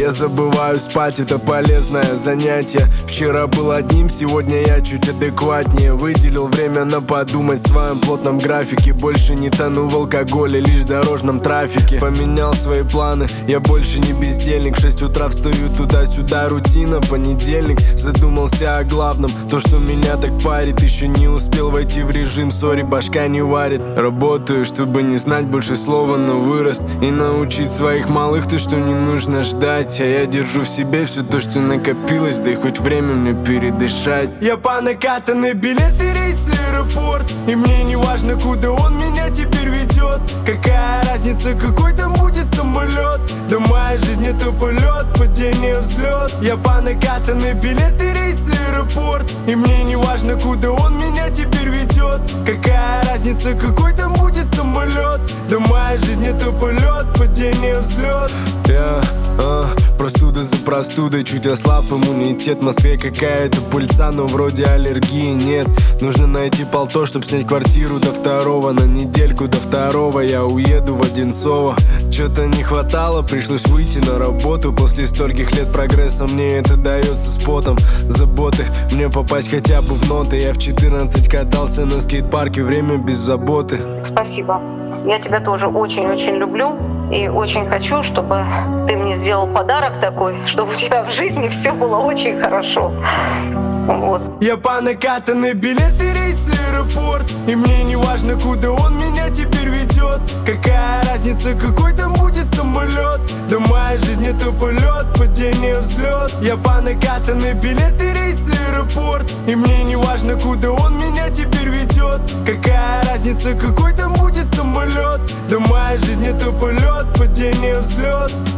Я забываю спать, это полезное занятие. Вчера был одним, сегодня я чуть адекватнее. Выделил время на подумать в своем плотном графике. Больше не тону в алкоголе, лишь в дорожном трафике. Поменял свои планы, я больше не бездельник. В 6 утра встаю туда-сюда, рутина, понедельник. Задумался о главном, то, что меня так парит. Еще не успел войти в режим, сори, башка не варит. Работаю, чтобы не знать больше слова, но вырос. И научить своих малых то, что не нужно ждать. А я держу в себе все то, что накопилось. Да и хоть время мне передышать. Я по накатанной билеты, рейсы, аэропорт. И мне не важно, куда он меня теперь ведет. Какая разница, какой там будет самолет? Да моя жизнь это полет, падение, взлет. Я по накатанной билеты, рейсы, аэропорт. И мне не важно, куда он меня теперь ведет. Какая разница, какой там будет самолет? Да моя жизнь это полет, падение, взлет. Простуда за простудой, чуть ослаб иммунитет. В Москве какая-то пыльца, но вроде аллергии нет. Нужно найти полто, чтоб снять квартиру до 2-го. На недельку до 2-го я уеду в Одинцово. Чё-то не хватало, пришлось выйти на работу. После стольких лет прогресса мне это дается с потом. Заботы, мне попасть хотя бы в ноты. Я в 14 катался на скейт-парке, время без заботы. Спасибо, я тебя тоже очень-очень люблю. И очень хочу, чтобы ты мне сделал подарок такой, чтобы у тебя в жизни все было очень хорошо. Вот. Я по накатанной билеты, рейсы, аэропорт. И мне не важно, куда он меня теперь ведет. Какая разница, какой там будет самолет? Да моя жизнь это полет, падение, взлет. Я по накатанной билеты, рейсы, аэропорт. И мне не важно, куда он меня теперь ведет. Какая разница, какой там будет самолет? Да моя жизнь это полет, падение, взлет.